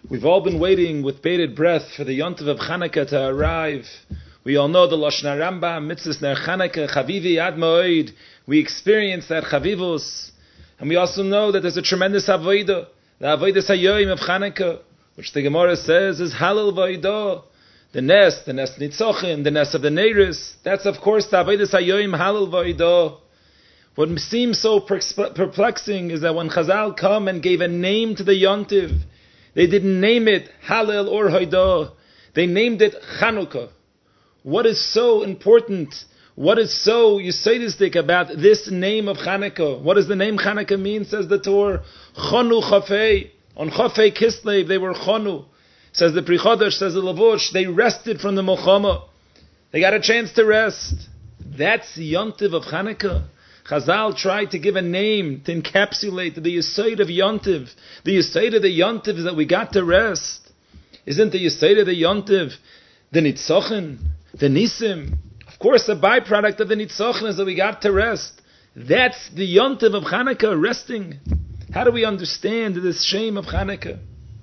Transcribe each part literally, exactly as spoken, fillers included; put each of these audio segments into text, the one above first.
We've all been waiting with bated breath for the Yontiv of Chanukah to arrive. We all know the Lashon Rambam, Mitzvahs Ner Chanukah, Chavivi Ad Moed. We experience that Chavivos. And we also know that there's a tremendous Avodah, the Avodah Hayoim of Chanukah, which the Gemara says is Halal Vaidah. The Nes, the Nes Nitzochin, the Nes of the Neiris. That's of course the Avodah Hayoim Halal Vaidah. What seems so perplexing is that when Chazal come and gave a name to the Yontiv, they didn't name it Halal or Haidah. They named it Chanukah. What is so important? What is so Yisodistic about this name of Chanukah? What does the name Chanukah mean, says the Torah? Chonu Chafei. On Chafei Kislev, they were Chonu. Says the Pri Chodesh, says the Lavush, they rested from the Milchama. They got a chance to rest. That's the Yontiv of Chanukah. Chazal tried to give a name to encapsulate the Yesod of Yontiv. The Yesod of the Yontiv is that we got to rest. Isn't the Yesod of the Yontiv the Nitzochin, the Nisim? Of course, the byproduct of the Nitzochin is that we got to rest. That's the Yontiv of Chanukah, resting. How do we understand this shame of Chanukah?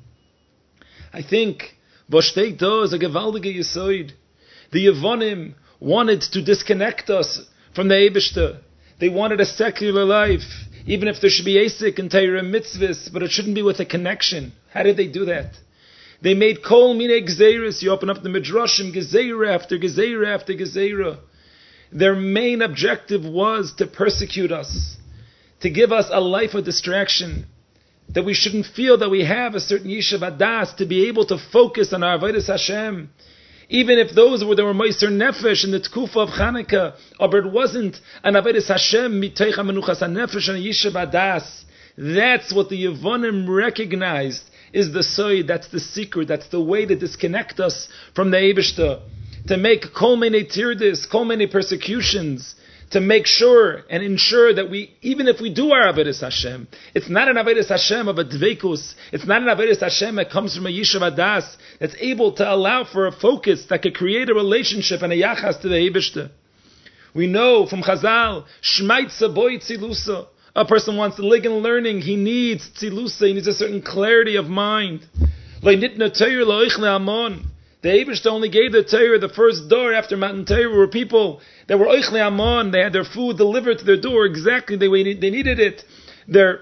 I think Voshtei Do is a gewaldige Yesod. The Yevonim wanted to disconnect us from the Eibishter. They wanted a secular life, even if there should be Asik and Torah mitzvahs, but it shouldn't be with a connection. How did they do that? They made kol mine gzeiras. You open up the Midrashim, gezeira after gezeira after gezeira. Their main objective was to persecute us, to give us a life of distraction, that we shouldn't feel that we have a certain yishuv adas to be able to focus on our avodas Hashem. Even if those were, there were Meiser Nefesh in the Tkufa of Chanukah, but it wasn't an Avodas Hashem mitoich hamenuchas hanefesh and yishuv adas. That's what the Yevonim recognized is the soy. That's the secret. That's the way to disconnect us from the Eibishter, to make kol mene tirdis, kol mene persecutions, to make sure and ensure that we, even if we do our Avodas Hashem, it's not an Avodas Hashem of a dveikus. It's not an Avodas Hashem that comes from a yishuv adas that's able to allow for a focus that could create a relationship and a yachas to the Eibishter. We know from Chazal, Shmaitza boy tzilusa. A person wants to live in learning, he needs tzilusa, he needs a certain clarity of mind. Le'nitna Torah lo'ich le'amon. The Eibishter only gave the Torah, the first door after Matan Torah were people that were oichle amon. They had their food delivered to their door exactly the way they needed it. Their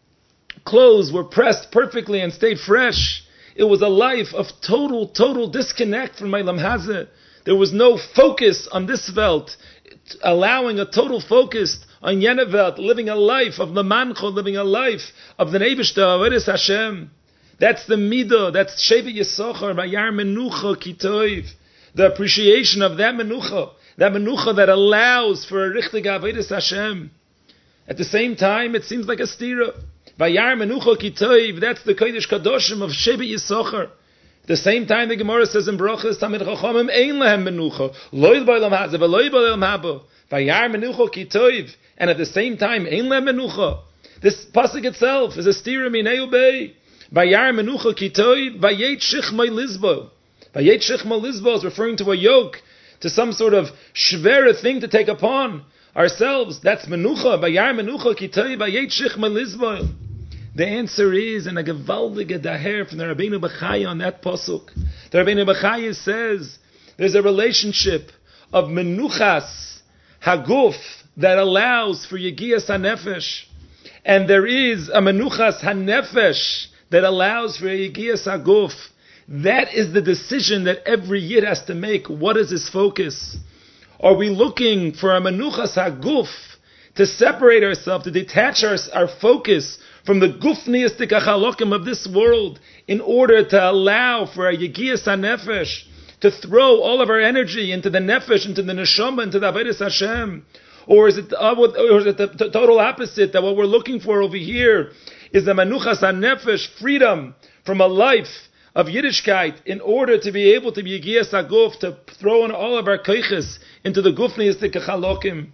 clothes were pressed perfectly and stayed fresh. It was a life of total, total disconnect from Olam Hazeh. There was no focus on this Welt, allowing a total focus on Yenevelt, living a life of Lamancho, living a life of the Eibishter, Avodas Hashem. That's the midah, that's Shevet Yisachar, Vayar Menucha Kitoiv. The appreciation of that Menucha, that Menucha that allows for a Richtig Avodas Hashem. At the same time, it seems like a stira. Vayar Menucha Kitoiv, that's the Kodesh Kadoshim of Shevet Yisachar. At the same time, the Gemara says in Brachas, Tamid Chachamim Ein Lehem Menucha, Loy B'Olam Hazeh, V'Loy B'Olam Haba, Vayar Menucha Kitoiv, and at the same time, Ein Lehem Menucha. This pasuk itself is a stira minei ubei. Vayar menucha kitoi, vayet shichmai lizbo. Vayet shichmai lizbo is referring to a yoke, to some sort of shvera thing to take upon ourselves. That's menucha. Vayar menucha kitoi, vayet shichmai lizbo. The answer is in a gewaldige daher from the Rabbeinu Bechaya on that pasuk. The Rabbeinu Bechaya says there's a relationship of menuchas haguf that allows for yegias hanefesh, and there is a menuchas hanefesh that allows for a Yegias HaGuf. That is the decision that every Yid has to make. What is his focus? Are we looking for a Menuchas HaGuf to separate ourselves, to detach our, our focus from the Gufniistik HaChalokim of this world in order to allow for a Yegias HaNefesh, to throw all of our energy into the Nefesh, into the Neshama, into the Avodas Hashem? Or is it, uh, or is it the, the total opposite, that what we're looking for over here is the Menuchas HaNefesh, freedom from a life of Yiddishkeit, in order to be able to be Yegias HaGuf, to throw in all of our koiches into the Gufniistik HaChalokim?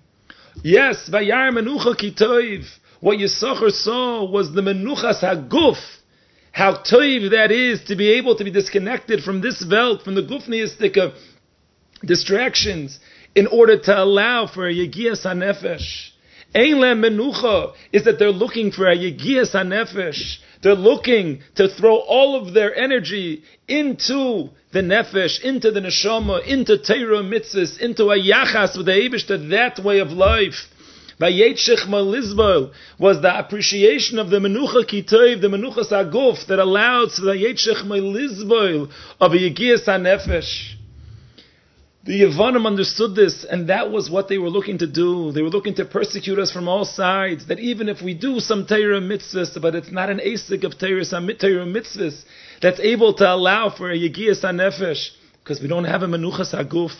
Yes, Vayar Menucha Kitoiv. What Yisachar saw was the Menuchas HaGuf. How toiv that is to be able to be disconnected from this Welt, from the Gufniistik distractions, in order to allow for a Yegias HaNefesh. Ein lem menucha is that they're looking for a yegias hanefesh. They're looking to throw all of their energy into the nefesh, into the neshama, into Torah mitzvahs, into a yachas with the Eibishter, that way of life. Vayetshech Malizbol was the appreciation of the menucha kitov, the menuchas aguf, that allows for the Yetshech Malizbol of a yegias hanefesh. The Yevanim understood this, and that was what they were looking to do. They were looking to persecute us from all sides, that even if we do some Torah mitzvahs, but it's not an asik of Torah mitzvahs, that's able to allow for a yegias hanefesh, because we don't have a menuchas aguf.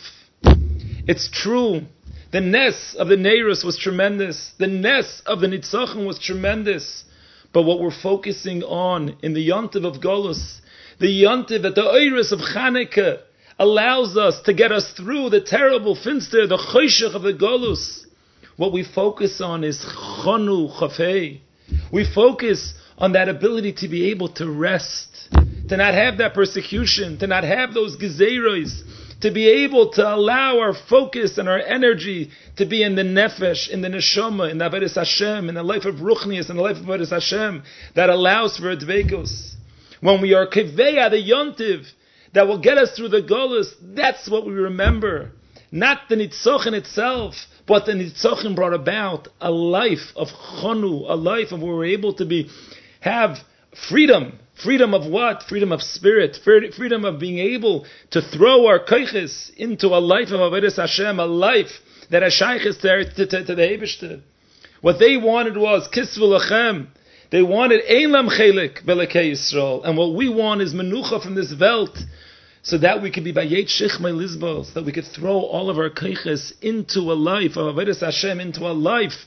It's true. The nes of the Neirus was tremendous. The nes of the Nitzachon was tremendous. But what we're focusing on in the Yontiv of Golus, the Yontiv at the Oiris of Chanukah, allows us to get us through the terrible finster, the choshech of the Golus. What we focus on is chonu chafei. We focus on that ability to be able to rest, to not have that persecution, to not have those gezeiros, to be able to allow our focus and our energy to be in the nefesh, in the neshama, in the avodas Hashem, in the life of ruchnius, in the life of avodas Hashem, that allows for a dveikos. When we are kiveya, the yontiv, that will get us through the golus, that's what we remember. Not the nitzochen itself, but the nitzochen brought about a life of chonu, a life of where we're able to be, have freedom. Freedom of what? Freedom of spirit. Freedom of being able to throw our koiches into a life of avodas Hashem, a life that has shayches to, to, to, to the Eibishter. What they wanted was kisvu lachem. They wanted ein lam chelik belekei Yisrael, and what we want is menucha from this Welt, so that we could be bayet shichmei lizbos, so that we could throw all of our koiches into a life of avodas Hashem, into a life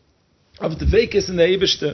of dveikis in the Eibishter.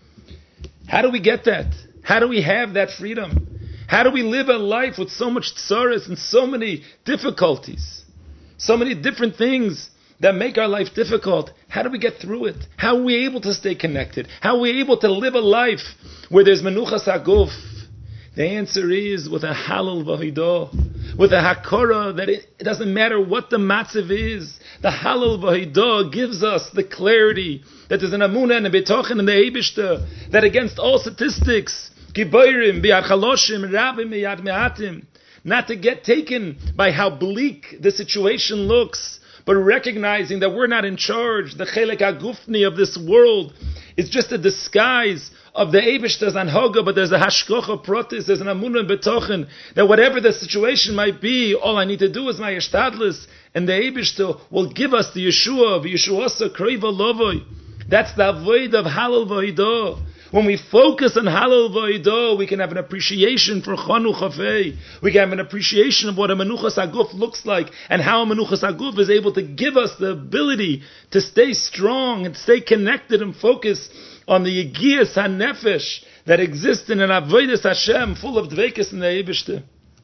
How do we get that? How do we have that freedom? How do we live a life with so much tsaras and so many difficulties? So many different things that make our life difficult. How do we get through it? How are we able to stay connected? How are we able to live a life where there's menuchas aguf? The answer is with a halal v'hidah, with a hakora, that it, it doesn't matter what the matzav is. The halal v'hidah gives us the clarity that there's an amunah and a betochen in the Eibishter, that against all statistics, giborim biyad chaloshim, rabim biyad me'atim, not to get taken by how bleak the situation looks, but recognizing that we're not in charge. The chelek agufni of this world is just a disguise of the Eibishter's anhoga, but there's a hashkocha protis, there's an amunah betochen, that whatever the situation might be, all I need to do is my yishtadlis, and the Eibishter will give us the Yeshua, v'yeshuasa kreiva lovoi. That's the avoid of halal v'hidah. When we focus on halal v'hidah, we can have an appreciation for chanu chafei. We can have an appreciation of what a menuchas aguf looks like, and how a menuchas aguf is able to give us the ability to stay strong and stay connected and focus on the yegias hanefesh that exists in an avodas Hashem full of dveikis in the Eibishter.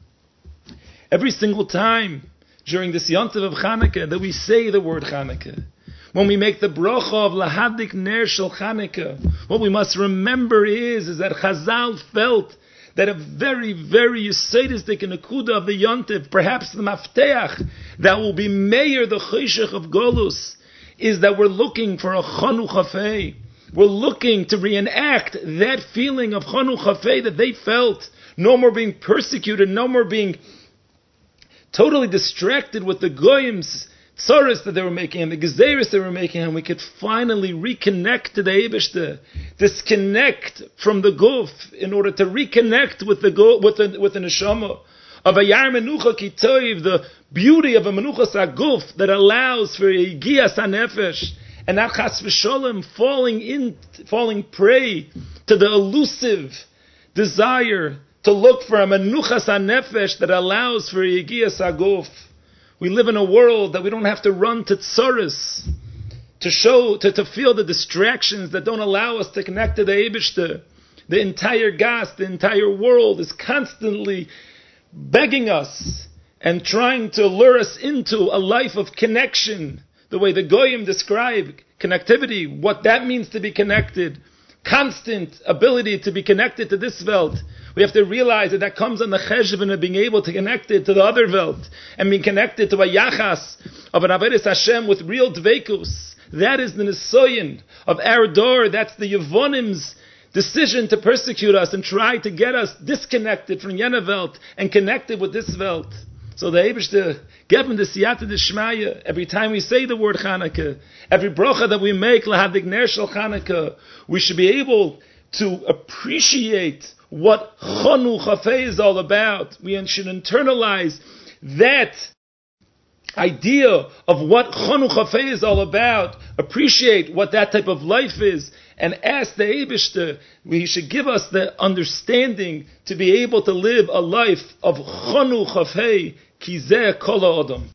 Every single time during this yontiv of Chanukah that we say the word Chanukah, when we make the bracha of lahadik ner shel Chanukah, what we must remember is, is that Chazal felt that a very, very yisaidistik nekuda of the yontiv, perhaps the mafteach, that will be meir the choshech of Golus, is that we're looking for a chanu chafei. We're looking to reenact that feeling of chanu chafei that they felt. No more being persecuted, no more being totally distracted with the goyim's tsaras that they were making and the gezeiros they were making, and we could finally reconnect to the Eibishter, disconnect from the guf in order to reconnect with the go, with the with the neshama of a yar menucha kitoiv, the beauty of a menuchas aguf that allows for a gias hanefesh, and not chas v'sholem falling in, falling prey to the elusive desire to look for a menuchas hanefesh that allows for a gias aguf. We live in a world that we don't have to run to tsaras to show, to, to feel the distractions that don't allow us to connect to the Eibishter. The entire gas, the entire world is constantly begging us and trying to lure us into a life of connection. The way the Goyim describe connectivity, what that means to be connected, constant ability to be connected to this Welt. We have to realize that that comes on the cheshvan of being able to connect it to the other Welt, and being connected to a yachas of an avodas Hashem with real dveikus, That is the Nisoyin of our door. That's the Yevonim's decision to persecute us and try to get us disconnected from Yena Welt and connected with this Welt. So the Eibishter gave him the Siyata D'Shmaya. Every time we say the word Chanukah, every bracha that we make, Lahadik Ner Shel Chanukah, we should be able to appreciate what Chanu Chafei is all about. We should internalize that idea of what Chanu Chafei is all about, appreciate what that type of life is, and ask the Eibishter, he should give us the understanding to be able to live a life of Chanu Chafei, Ki Zeh Kol Ha'odam.